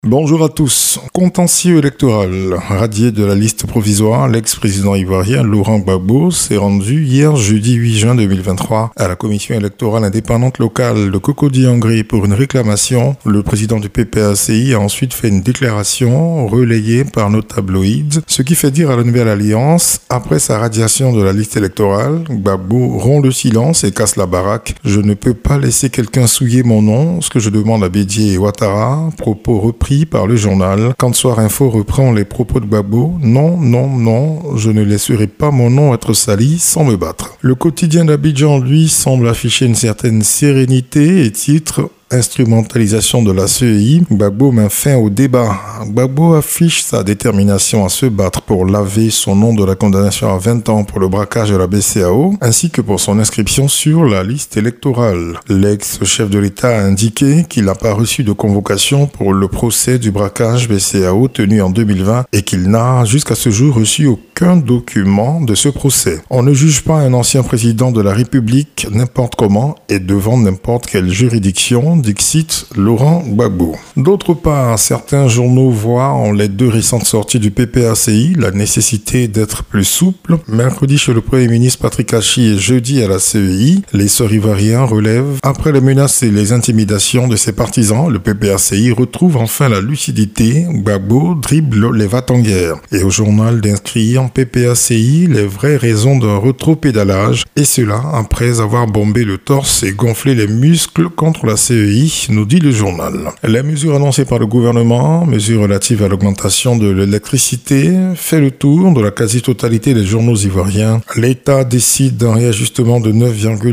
Bonjour à tous. Contentieux électoral. Radié de la liste provisoire, l'ex-président ivoirien Laurent Gbagbo s'est rendu hier jeudi 8 juin 2023 à la commission électorale indépendante locale de Cocody-Angré pour une réclamation. Le président du PPACI a ensuite fait une déclaration relayée par nos tabloïds, ce qui fait dire à la Nouvelle Alliance, après sa radiation de la liste électorale, Gbagbo rompt le silence et casse la baraque. Je ne peux pas laisser quelqu'un souiller mon nom, ce que je demande à Bédié et Ouattara, propos repris par le journal. Quand Soir Info reprend les propos de Gbagbo, non, je ne laisserai pas mon nom être sali sans me battre. Le quotidien d'Abidjan, lui, semble afficher une certaine sérénité et titre instrumentalisation de la CEI, Gbagbo met fin au débat. Gbagbo affiche sa détermination à se battre pour laver son nom de la condamnation à 20 ans pour le braquage de la BCEAO, ainsi que pour son inscription sur la liste électorale. L'ex-chef de l'État a indiqué qu'il n'a pas reçu de convocation pour le procès du braquage BCEAO tenu en 2020 et qu'il n'a jusqu'à ce jour reçu aucun document de ce procès. On ne juge pas un ancien président de la République n'importe comment et devant n'importe quelle juridiction, dixit Laurent Gbagbo. D'autre part, certains journaux voient en les deux récentes sorties du PPACI la nécessité d'être plus souple. Mercredi chez le Premier ministre Patrick Hachi et jeudi à la CEI, les sœurs ivoiriens relèvent, après les menaces et les intimidations de ses partisans, le PPACI retrouve enfin la lucidité. Gbagbo dribble les va-t-en-guerre. Et au journal d'inscrire PPACI les vraies raisons d'un rétropédalage, et cela après avoir bombé le torse et gonflé les muscles contre la CEI, nous dit le journal. Les mesures annoncées par le gouvernement, mesures relatives à l'augmentation de l'électricité, fait le tour de la quasi-totalité des journaux ivoiriens. L'État décide d'un réajustement de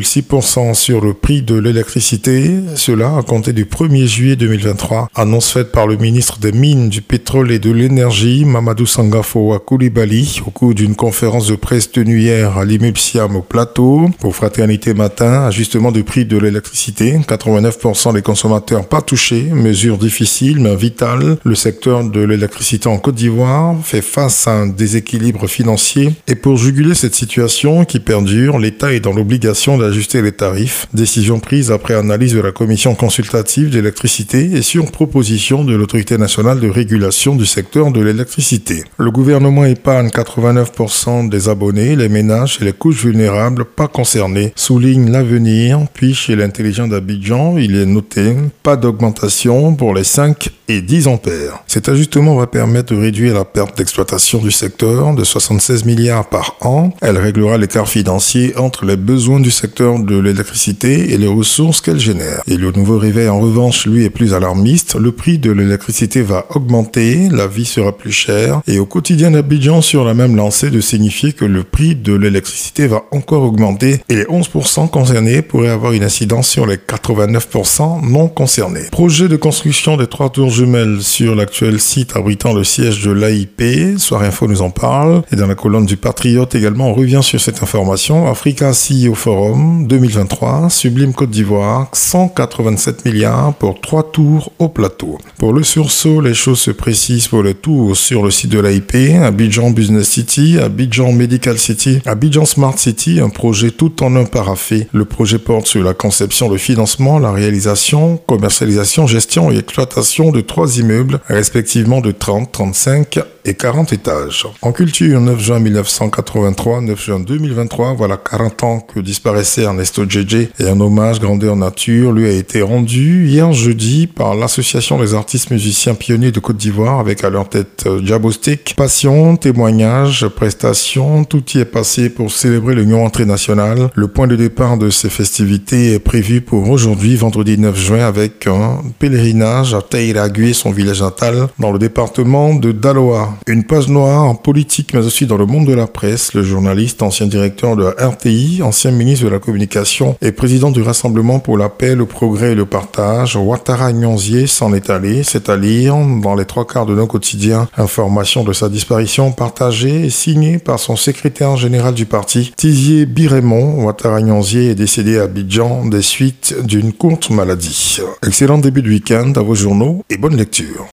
9,6% sur le prix de l'électricité, cela à compter du 1er juillet 2023, annonce faite par le ministre des Mines, du Pétrole et de l'Énergie, Mamadou Sangafoa Coulibaly, au cours d'une conférence de presse tenue hier à l'immeuble Siam au Plateau. Pour Fraternité Matin, ajustement du prix de l'électricité, 89% des consommateurs pas touchés, mesure difficile mais vitale. Le secteur de l'électricité en Côte d'Ivoire fait face à un déséquilibre financier et pour juguler cette situation qui perdure, l'État est dans l'obligation d'ajuster les tarifs. Décision prise après analyse de la commission consultative d'électricité et sur proposition de l'autorité nationale de régulation du secteur de l'électricité. Le gouvernement épargne 89% des abonnés, les ménages et les couches vulnérables pas concernés, souligne l'avenir, puis chez l'intelligent d'Abidjan, il est noté pas d'augmentation pour les 5 et 10 ampères. Cet ajustement va permettre de réduire la perte d'exploitation du secteur de 76 milliards par an. Elle réglera l'écart financier entre les besoins du secteur de l'électricité et les ressources qu'elle génère. Et le nouveau réveil, en revanche, lui est plus alarmiste. Le prix de l'électricité va augmenter, la vie sera plus chère. Et au quotidien d'Abidjan, sur la même lancée, de signifier que le prix de l'électricité va encore augmenter et les 11% concernés pourraient avoir une incidence sur les 89% non concernés. Projet de construction des 3 tours jumelles sur l'actuel site abritant le siège de l'AIP. Soir Info nous en parle. Et dans la colonne du Patriote également, on revient sur cette information. Africa CEO Forum 2023, Sublime Côte d'Ivoire, 187 milliards pour 3 tours au plateau. Pour le sursaut, les choses se précisent pour les tours sur le site de l'AIP, Abidjan Business City, Abidjan Medical City, Abidjan Smart City, un projet tout en un paraffé. Le projet porte sur la conception, le financement, la réalisation, commercialisation, gestion et exploitation de 3 immeubles, respectivement de 30, 35 et 40 étages. En culture, 9 juin 1983, 9 juin 2023, voilà 40 ans que disparaissait Ernesto Djedje et un hommage grandeur nature lui a été rendu hier jeudi par l'Association des artistes musiciens pionniers de Côte d'Ivoire avec à leur tête Diabostic. Passion, témoignages, prestations, tout y est passé pour célébrer l'Union entrée nationale. Le point de départ de ces festivités est prévu pour aujourd'hui, vendredi 9 juin, avec un pèlerinage à Taïragué, son village natal, dans le département de Daloa. Une page noire en politique, mais aussi dans le monde de la presse. Le journaliste, ancien directeur de la RTI, ancien ministre de la Communication et président du Rassemblement pour la paix, le progrès et le partage, Ouattara Nyonzié s'en est allé. C'est à lire dans les 3/4 de nos quotidiens. Information de sa disparition partagée et signée par son secrétaire général du parti, Tizier Biremont. Ouattara Nyonzié est décédé à Abidjan des suites d'une courte maladie. Excellent début de week-end à vos journaux et bonne lecture.